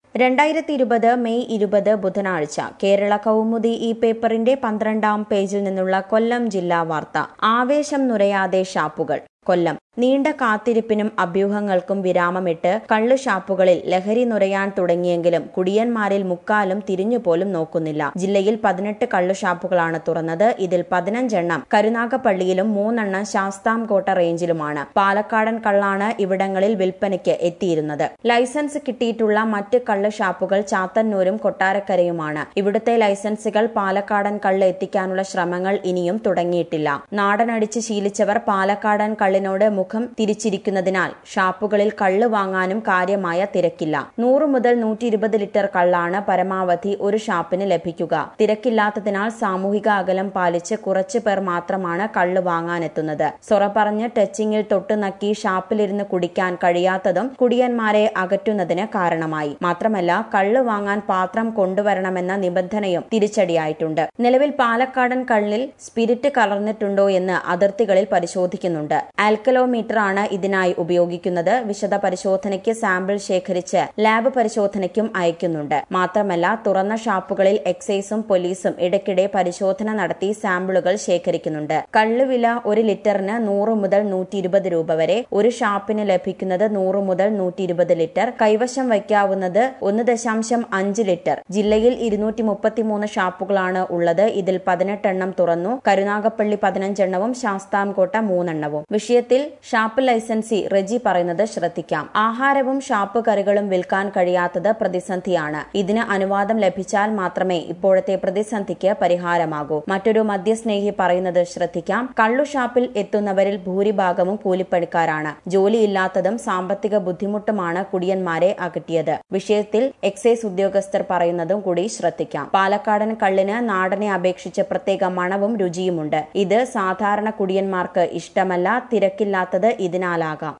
2020 May 20 ബുധനാഴ്ച കേരള കൗമുദി ഈ പേപ്പറിന്റെ 12-ാം പേജിൽ നിന്നുള്ള കൊല്ലം ജില്ലാ വാർത്ത. ആവേശം നുരയാതെ ഷാപ്പുകൾ. കൊല്ലം. നീണ്ട കാത്തിരിപ്പിനും അഭ്യൂഹങ്ങൾക്കും വിരാമമിട്ട് കള്ളുഷാപ്പുകളിൽ ലഹരി നുരയാൻ തുടങ്ങിയെങ്കിലും കുടിയന്മാരിൽ മുക്കാലും തിരിഞ്ഞുപോലും നോക്കുന്നില്ല. ജില്ലയിൽ 18 കള്ളുഷാപ്പുകളാണ് തുറന്നത്. ഇതിൽ 15 എണ്ണം കരുനാഗപ്പള്ളിയിലും 3 എണ്ണം ശാസ്താംകോട്ട റേഞ്ചിലുമാണ്. പാലക്കാടൻ കള്ളാണ് ഇവിടങ്ങളിൽ വിൽപ്പനയ്ക്ക് എത്തിയിരുന്നത്. ലൈസൻസ് കിട്ടിയിട്ടുള്ള മറ്റ് കള്ളുഷാപ്പുകൾ ചാത്തന്നൂരും കൊട്ടാരക്കരയുമാണ്. ഇവിടുത്തെ ലൈസൻസുകൾ പാലക്കാടൻ കള്ള് എത്തിക്കാനുള്ള ശ്രമങ്ങൾ ഇനിയും തുടങ്ങിയിട്ടില്ല. നാടനടിച്ച് ശീലിച്ചവർ പാലക്കാടൻ കള്ളിനോട് മുഖം തിരിച്ചിരിക്കുന്നതിനാൽ ഷാപ്പുകളിൽ കള്ള് വാങ്ങാനും കാര്യമായ തിരക്കില്ല. 100 മുതൽ 120 ലിറ്റർ കള്ളാണ് പരമാവധി ഒരു ഷാപ്പിന് ലഭിക്കുക. തിരക്കില്ലാത്തതിനാൽ സാമൂഹിക അകലം പാലിച്ച് കുറച്ചു പേർ മാത്രമാണ് കള്ള് വാങ്ങാനെത്തുന്നത്. സൊറ പറഞ്ഞ് ടച്ചിങ്ങിൽ തൊട്ടുനക്കി ഷാപ്പിലിരുന്ന് കുടിക്കാൻ കഴിയാത്തതും കുടിയന്മാരെ അകറ്റുന്നതിന് കാരണമായി. മാത്രമല്ല കള്ള് വാങ്ങാൻ പാത്രം കൊണ്ടുവരണമെന്ന നിബന്ധനയും തിരിച്ചടിയായിട്ടുണ്ട്. നിലവിൽ പാലക്കാടൻ കള്ളിൽ സ്പിരിറ്റ് കലർന്നിട്ടുണ്ടോ എന്ന് അതിർത്തികളിൽ പരിശോധിക്കുന്നുണ്ട്. ആൽക്കലോമീറ്റർ ആണ് ഇതിനായി ഉപയോഗിക്കുന്നത്. വിശദ പരിശോധനയ്ക്ക് സാമ്പിൾ ശേഖരിച്ച് ലാബ് പരിശോധനയ്ക്കും അയക്കുന്നുണ്ട്. മാത്രമല്ല തുറന്ന ഷാപ്പുകളിൽ എക്സൈസും പോലീസും ഇടയ്ക്കിടെ പരിശോധന നടത്തി സാമ്പിളുകൾ ശേഖരിക്കുന്നുണ്ട്. കള്ളുവില 1 ലിറ്ററിന് 100 മുതൽ 120 രൂപ വരെ. ഒരു ഷാപ്പിന് ലഭിക്കുന്നത് 100 മുതൽ 120 ലിറ്റർ. കൈവശം വയ്ക്കാവുന്നത് 1.5 ലിറ്റർ. ജില്ലയിൽ 233 ഷാപ്പുകളാണ് ഉള്ളത്. ഇതിൽ 18 എണ്ണം തുറന്നു. കരുനാഗപ്പള്ളി 15 എണ്ണവും ശാസ്താംകോട്ട 3 എണ്ണവും. വിഷയത്തിൽ ഷാപ്പ് ലൈസൻസി റെജി പറയുന്നത് ശ്രദ്ധിക്കാം. ആഹാരവും ഷാപ്പ് കറികളും വിൽക്കാൻ കഴിയാത്തത് പ്രതിസന്ധിയാണ്. ഇതിന് അനുവാദം ലഭിച്ചാൽ മാത്രമേ ഇപ്പോഴത്തെ പ്രതിസന്ധിക്ക് പരിഹാരമാകൂ. മറ്റൊരു മദ്യസ്നേഹി പറയുന്നത് ശ്രദ്ധിക്കാം. കള്ളു ഷാപ്പിൽ എത്തുന്നവരിൽ ഭൂരിഭാഗവും കൂലിപ്പണിക്കാരാണ്. ജോലിയില്ലാത്തതും സാമ്പത്തിക ബുദ്ധിമുട്ടുമാണ് കുടിയന്മാരെ അകറ്റിയത്. വിഷയത്തിൽ എക്സൈസ് ഉദ്യോഗസ്ഥർ പറയുന്നതും കൂടി ശ്രദ്ധിക്കാം. പാലക്കാടൻ കള്ളിന് നാടനെ അപേക്ഷിച്ച് പ്രത്യേക മണവും രുചിയുമുണ്ട്. ഇത് സാധാരണ കുടിയന്മാർക്ക് ഇഷ്ടമല്ല. തിരക്കില്ലാത്തത് ഇതിനാലാകാം.